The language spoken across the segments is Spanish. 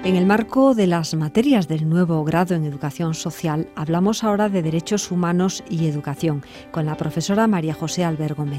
En el marco de las materias del nuevo grado en Educación Social, hablamos ahora de Derechos Humanos y Educación, con la profesora María José Albert Gómez.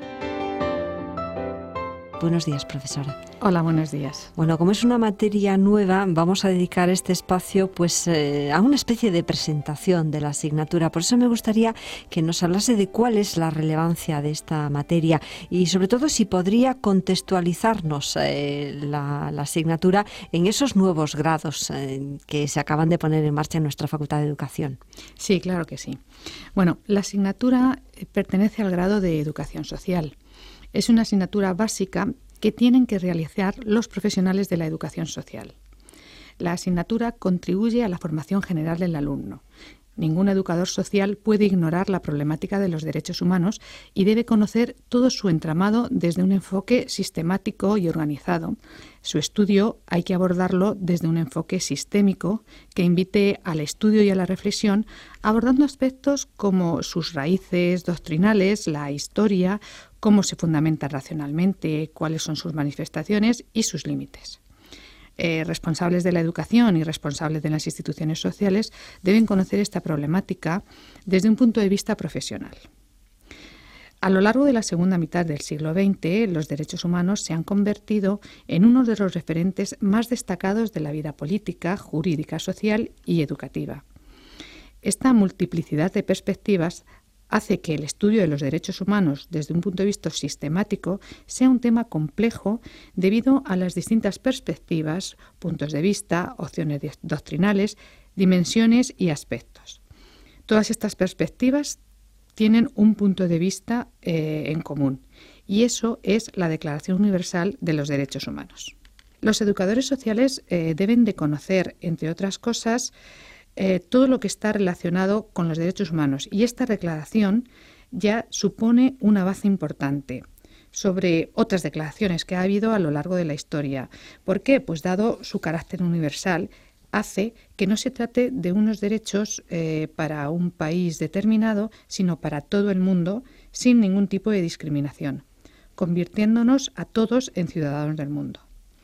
Buenos días, profesora. Hola, buenos días. Bueno, como es una materia nueva, vamos a dedicar este espacio a una especie de presentación de la asignatura. Por eso me gustaría que nos hablase de cuál es la relevancia de esta materia y, sobre todo, si podría contextualizarnos la asignatura en esos nuevos grados que se acaban de poner en marcha en nuestra Facultad de Educación. Sí, claro que sí. Bueno, la asignatura pertenece al grado de Educación Social. Es una asignatura básica que tienen que realizar los profesionales de la educación social. La asignatura contribuye a la formación general del alumno. Ningún educador social puede ignorar la problemática de los derechos humanos y debe conocer todo su entramado desde un enfoque sistemático y organizado. Su estudio hay que abordarlo desde un enfoque sistémico que invite al estudio y a la reflexión, abordando aspectos como sus raíces doctrinales, la historia, cómo se fundamenta racionalmente, cuáles son sus manifestaciones y sus límites. Responsables de la educación y responsables de las instituciones sociales deben conocer esta problemática desde un punto de vista profesional. A lo largo de la segunda mitad del siglo XX, los derechos humanos se han convertido en uno de los referentes más destacados de la vida política, jurídica, social y educativa. Esta multiplicidad de perspectivas hace que el estudio de los derechos humanos desde un punto de vista sistemático sea un tema complejo debido a las distintas perspectivas, puntos de vista, opciones doctrinales, dimensiones y aspectos. Todas estas perspectivas tienen un punto de vista en común, y eso es la Declaración Universal de los Derechos Humanos. Los educadores sociales deben de conocer, entre otras cosas, todo lo que está relacionado con los derechos humanos, y esta declaración ya supone una base importante sobre otras declaraciones que ha habido a lo largo de la historia. ¿Por qué? Pues dado su carácter universal, hace que no se trate de unos derechos para un país determinado, sino para todo el mundo, sin ningún tipo de discriminación, convirtiéndonos a todos en ciudadanos del mundo.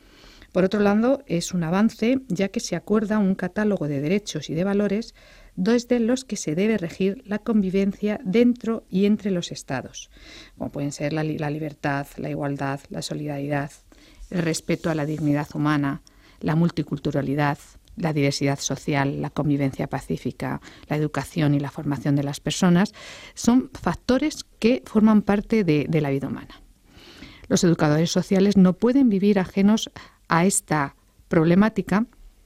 Por otro lado, es un avance, ya que se acuerda un catálogo de derechos y de valores desde los que se debe regir la convivencia dentro y entre los Estados, como pueden ser la libertad, la igualdad, la solidaridad, el respeto a la dignidad humana, la multiculturalidad, la diversidad social, la convivencia pacífica, la educación y la formación de las personas. Son factores que forman parte de la vida humana. Los educadores sociales no pueden vivir ajenos a esta problemática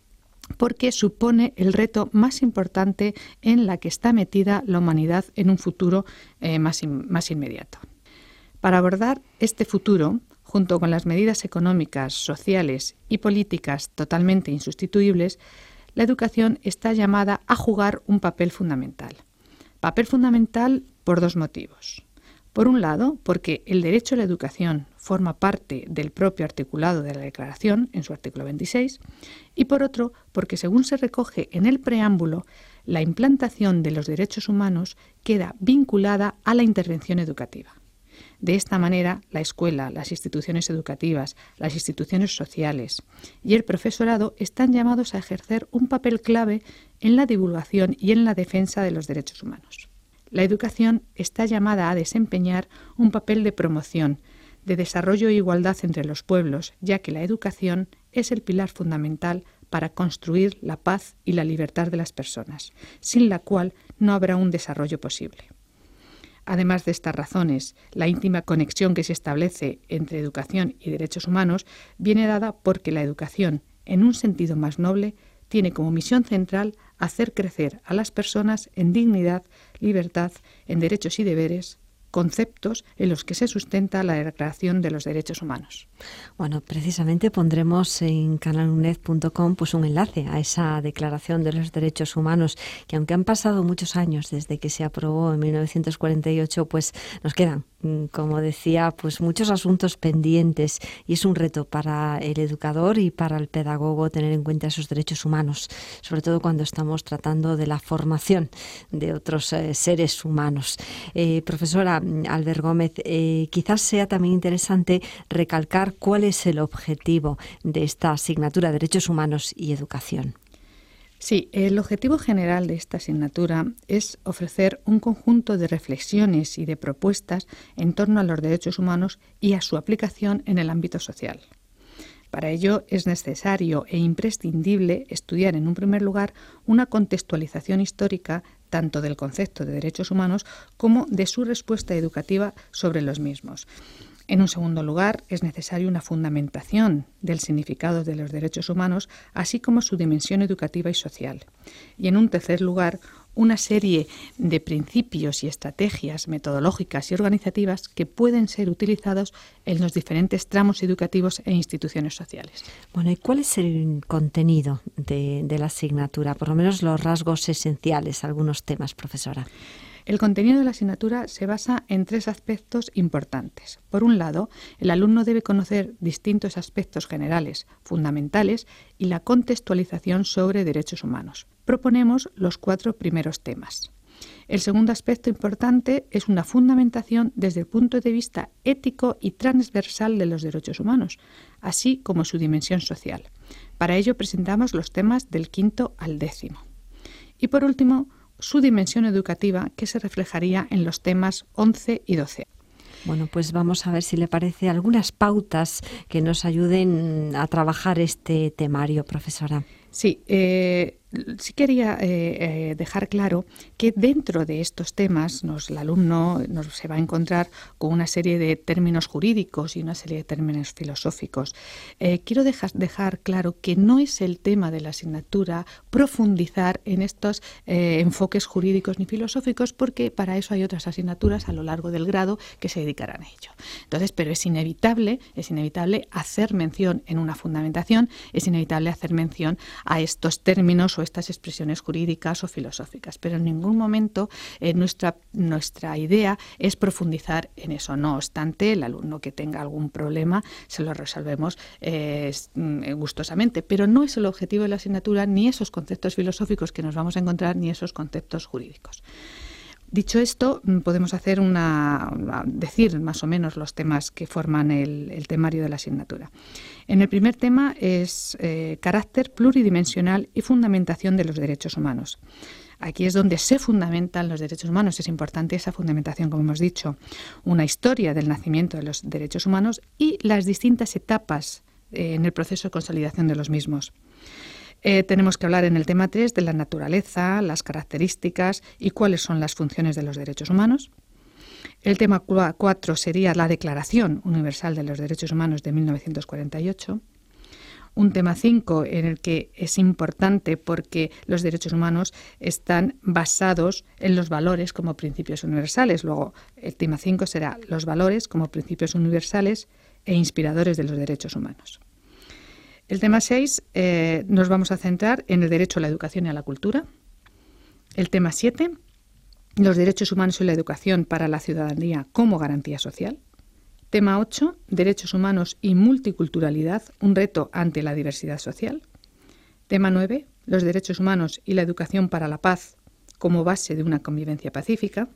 porque supone el reto más importante en la que está metida la humanidad en un futuro más inmediato. Para abordar este futuro, junto con las medidas económicas, sociales y políticas totalmente insustituibles, la educación está llamada a jugar un papel fundamental. Papel fundamental por dos motivos. Por un lado, porque el derecho a la educación forma parte del propio articulado de la Declaración, en su artículo 26, y por otro, porque según se recoge en el preámbulo, la implantación de los derechos humanos queda vinculada a la intervención educativa. De esta manera, la escuela, las instituciones educativas, las instituciones sociales y el profesorado están llamados a ejercer un papel clave en la divulgación y en la defensa de los derechos humanos. La educación está llamada a desempeñar un papel de promoción, de desarrollo e igualdad entre los pueblos, ya que la educación es el pilar fundamental para construir la paz y la libertad de las personas, sin la cual no habrá un desarrollo posible. Además de estas razones, la íntima conexión que se establece entre educación y derechos humanos viene dada porque la educación, en un sentido más noble, tiene como misión central hacer crecer a las personas en dignidad, libertad, en derechos y deberes, conceptos en los que se sustenta la Declaración de los Derechos Humanos. Bueno, precisamente pondremos en canaluned.com un enlace a esa Declaración de los Derechos Humanos, que aunque han pasado muchos años desde que se aprobó en 1948, nos quedan como decía, pues muchos asuntos pendientes y es un reto para el educador y para el pedagogo tener en cuenta esos derechos humanos, sobre todo cuando estamos tratando de la formación de otros seres humanos. Profesora Albert Gómez, quizás sea también interesante recalcar cuál es el objetivo de esta asignatura, Derechos Humanos y Educación. Sí, el objetivo general de esta asignatura es ofrecer un conjunto de reflexiones y de propuestas en torno a los derechos humanos y a su aplicación en el ámbito social. Para ello es necesario e imprescindible estudiar en un primer lugar una contextualización histórica tanto del concepto de derechos humanos como de su respuesta educativa sobre los mismos. En un segundo lugar, es necesaria una fundamentación del significado de los derechos humanos, así como su dimensión educativa y social. Y en un tercer lugar, una serie de principios y estrategias metodológicas y organizativas que pueden ser utilizados en los diferentes tramos educativos e instituciones sociales. Bueno, ¿y cuál es el contenido de la asignatura? Por lo menos los rasgos esenciales, algunos temas, profesora. El contenido de la asignatura se basa en 3 aspectos importantes. Por un lado, el alumno debe conocer distintos aspectos generales, fundamentales, y la contextualización sobre derechos humanos. Proponemos los 4 primeros temas. El segundo aspecto importante es una fundamentación desde el punto de vista ético y transversal de los derechos humanos, así como su dimensión social. Para ello presentamos los temas del 5º al 10º. Y por último, su dimensión educativa, que se reflejaría en los temas 11 y 12. Bueno, pues vamos a ver si le parece algunas pautas que nos ayuden a trabajar este temario, profesora. Sí, sí quería dejar claro que dentro de estos temas el alumno se va a encontrar con una serie de términos jurídicos y una serie de términos filosóficos. Quiero dejar claro que no es el tema de la asignatura profundizar en estos enfoques jurídicos ni filosóficos, porque para eso hay otras asignaturas a lo largo del grado que se dedicarán a ello. Entonces, pero es inevitable hacer mención en una fundamentación, es inevitable hacer mención a estos términos o estas expresiones jurídicas o filosóficas, pero en ningún momento nuestra idea es profundizar en eso. No obstante, el alumno que tenga algún problema se lo resolvemos gustosamente, pero no es el objetivo de la asignatura ni esos conceptos filosóficos que nos vamos a encontrar ni esos conceptos jurídicos. Dicho esto, podemos decir más o menos los temas que forman el temario de la asignatura. En el primer tema es carácter pluridimensional y fundamentación de los derechos humanos. Aquí es donde se fundamentan los derechos humanos. Es importante esa fundamentación, como hemos dicho, una historia del nacimiento de los derechos humanos y las distintas etapas en el proceso de consolidación de los mismos. Tenemos que hablar en el tema 3 de la naturaleza, las características y cuáles son las funciones de los derechos humanos. El tema 4 sería la Declaración Universal de los Derechos Humanos de 1948. Un tema 5 en el que es importante porque los derechos humanos están basados en los valores como principios universales. Luego, el tema 5 será los valores como principios universales e inspiradores de los derechos humanos. El tema 6 nos vamos a centrar en el derecho a la educación y a la cultura. El tema 7, los derechos humanos y la educación para la ciudadanía como garantía social. Tema 8, derechos humanos y multiculturalidad, un reto ante la diversidad social. Tema 9, los derechos humanos y la educación para la paz como base de una convivencia pacífica.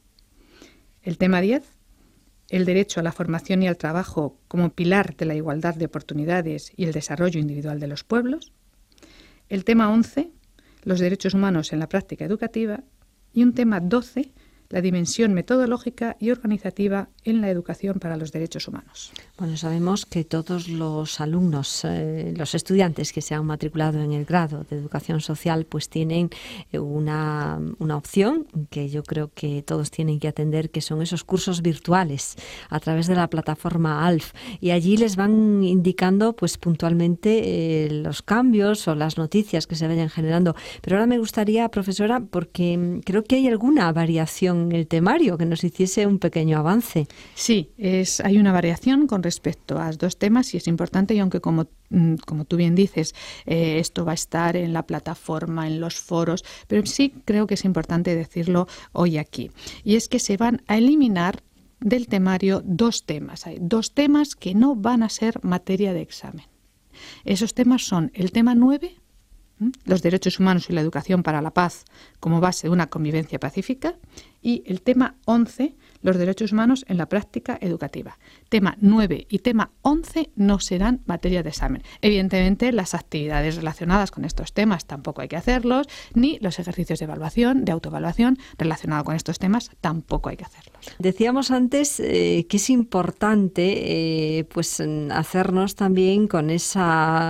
El tema 10, el derecho a la formación y al trabajo como pilar de la igualdad de oportunidades y el desarrollo individual de los pueblos. El tema 11, los derechos humanos en la práctica educativa. Y un tema 12, la dimensión metodológica y organizativa en la educación para los derechos humanos. Bueno, sabemos que todos los alumnos, los estudiantes que se han matriculado en el grado de Educación Social, pues tienen una opción que yo creo que todos tienen que atender, que son esos cursos virtuales a través de la plataforma ALF. Y allí les van indicando pues puntualmente los cambios o las noticias que se vayan generando. Pero ahora me gustaría, profesora, porque creo que hay alguna variación en el temario, que nos hiciese un pequeño avance. Sí, hay una variación con respecto a los 2 temas y es importante, y aunque como tú bien dices, esto va a estar en la plataforma, en los foros, pero sí creo que es importante decirlo hoy aquí. Y es que se van a eliminar del temario 2 temas. Hay 2 temas que no van a ser materia de examen. Esos temas son el tema 9, los derechos humanos y la educación para la paz como base de una convivencia pacífica, y el tema 11, los derechos humanos en la práctica educativa. Tema 9 y tema 11 no serán materia de examen. Evidentemente, las actividades relacionadas con estos temas tampoco hay que hacerlos, ni los ejercicios de evaluación, de autoevaluación relacionados con estos temas tampoco hay que hacerlos. Decíamos antes que es importante pues hacernos también con ese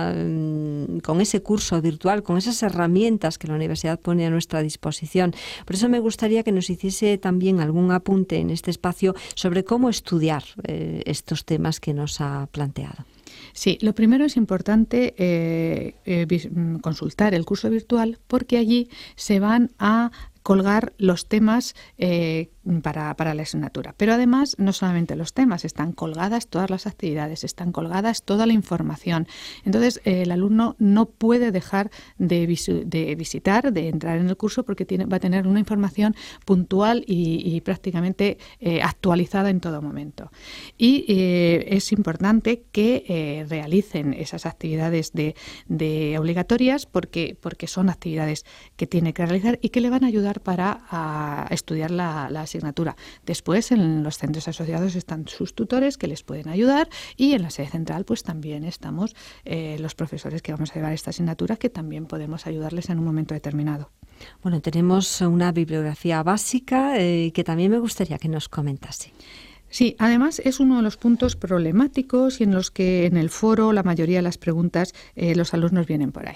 curso virtual, con esas herramientas que la universidad pone a nuestra disposición. Por eso me gustaría que nos hiciese también algún apunte en este espacio sobre cómo estudiar estos temas que nos ha planteado. Sí, lo primero es importante consultar el curso virtual, porque allí se van a colgar los temas para la asignatura. Pero además, no solamente los temas, están colgadas todas las actividades, están colgadas toda la información. Entonces, el alumno no puede dejar de visitar, de entrar en el curso, porque va a tener una información puntual y prácticamente actualizada en todo momento. Y es importante que realicen esas actividades de obligatorias, porque son actividades que tiene que realizar y que le van a ayudar para estudiar la asignatura. Después, en los centros asociados están sus tutores que les pueden ayudar, y en la sede central pues también estamos los profesores que vamos a llevar esta asignatura, que también podemos ayudarles en un momento determinado. Bueno, tenemos una bibliografía básica que también me gustaría que nos comentase. Sí, además es uno de los puntos problemáticos y en los que en el foro la mayoría de las preguntas los alumnos vienen por ahí.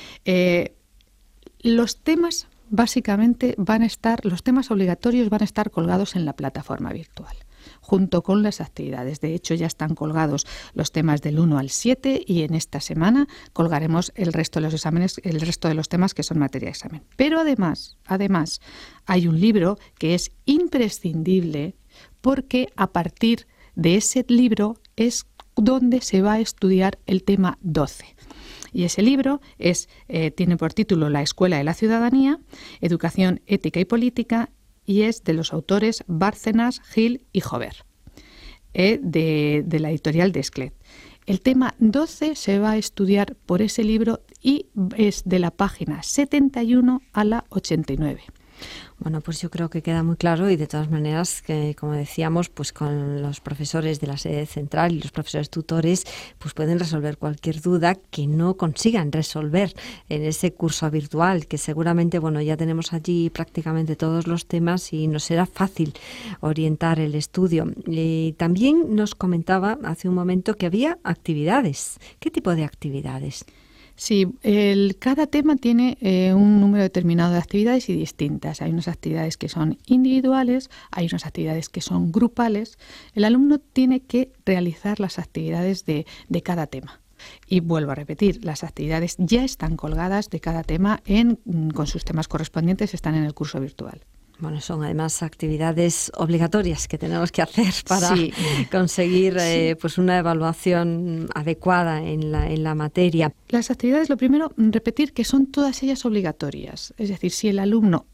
Los temas básicamente los temas obligatorios van a estar colgados en la plataforma virtual, junto con las actividades. De hecho, ya están colgados los temas del 1 al 7 y en esta semana colgaremos el resto de los exámenes, el resto de los temas que son materia de examen. Pero además, hay un libro que es imprescindible, porque a partir de ese libro es donde se va a estudiar el tema 12. Y ese libro tiene por título La Escuela de la Ciudadanía, Educación, Ética y Política, y es de los autores Bárcenas, Gil y Jover, de la editorial Desclet. El tema 12 se va a estudiar por ese libro y es de la página 71 a la 89. Bueno, pues yo creo que queda muy claro, y de todas maneras, que como decíamos, pues con los profesores de la sede central y los profesores tutores, pues pueden resolver cualquier duda que no consigan resolver en ese curso virtual, que seguramente, bueno, ya tenemos allí prácticamente todos los temas y nos será fácil orientar el estudio. También nos comentaba hace un momento que había actividades. ¿Qué tipo de actividades? Sí, cada tema tiene un número determinado de actividades y distintas. Hay unas actividades que son individuales, hay unas actividades que son grupales. El alumno tiene que realizar las actividades de cada tema. Y vuelvo a repetir, las actividades ya están colgadas de cada tema con sus temas correspondientes, están en el curso virtual. Bueno, son además actividades obligatorias que tenemos que hacer para conseguir pues una evaluación adecuada en la materia. Las actividades, lo primero, repetir que son todas ellas obligatorias. Es decir, si el alumno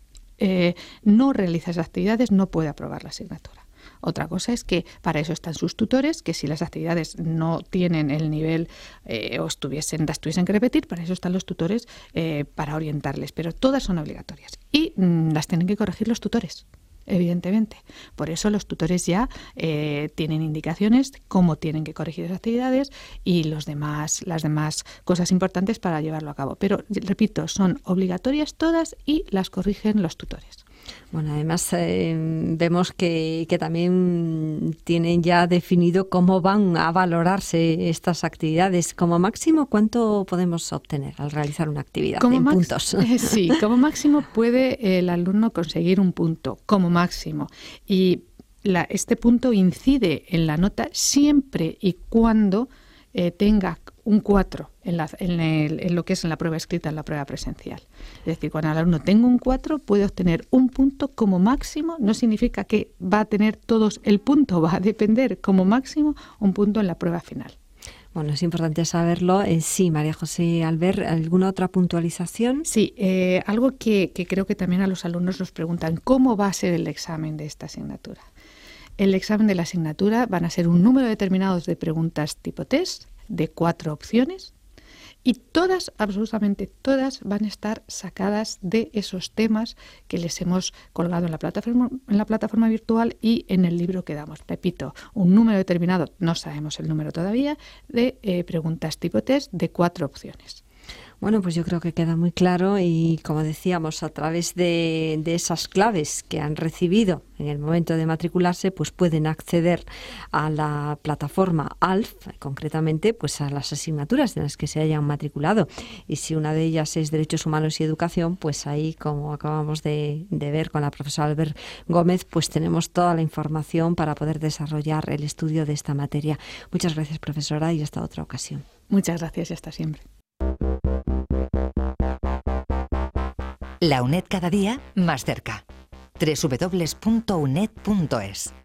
no realiza esas actividades, no puede aprobar la asignatura. Otra cosa es que para eso están sus tutores, que si las actividades no tienen el nivel o las tuviesen que repetir, para eso están los tutores para orientarles, pero todas son obligatorias y las tienen que corregir los tutores, evidentemente. Por eso los tutores ya tienen indicaciones de cómo tienen que corregir esas actividades y las demás cosas importantes para llevarlo a cabo. Pero, repito, son obligatorias todas y las corrigen los tutores. Bueno, además vemos que también tienen ya definido cómo van a valorarse estas actividades. Como máximo, ¿cuánto podemos obtener al realizar una actividad en puntos? Sí, como máximo puede el alumno conseguir un punto, como máximo. Y este punto incide en la nota siempre y cuando tenga un 4 en lo que es en la prueba escrita, en la prueba presencial. Es decir, cuando el alumno tenga un 4 puede obtener un punto como máximo. No significa que va a tener todos el punto, va a depender como máximo un punto en la prueba final. Bueno, es importante saberlo. Sí, María José Albert, ¿alguna otra puntualización? Sí, algo que creo que también a los alumnos nos preguntan, ¿cómo va a ser el examen de esta asignatura? El examen de la asignatura van a ser un número determinado de preguntas tipo test, de 4 opciones, y todas, absolutamente todas, van a estar sacadas de esos temas que les hemos colgado en la plataforma virtual y en el libro que damos. Repito, un número determinado, no sabemos el número todavía, de preguntas tipo test de 4 opciones. Bueno, pues yo creo que queda muy claro y, como decíamos, a través de esas claves que han recibido en el momento de matricularse, pues pueden acceder a la plataforma ALF, concretamente pues a las asignaturas en las que se hayan matriculado. Y si una de ellas es Derechos Humanos y Educación, pues ahí, como acabamos de ver con la profesora Albert Gómez, pues tenemos toda la información para poder desarrollar el estudio de esta materia. Muchas gracias, profesora, y hasta otra ocasión. Muchas gracias y hasta siempre. La UNED cada día más cerca. www.uned.es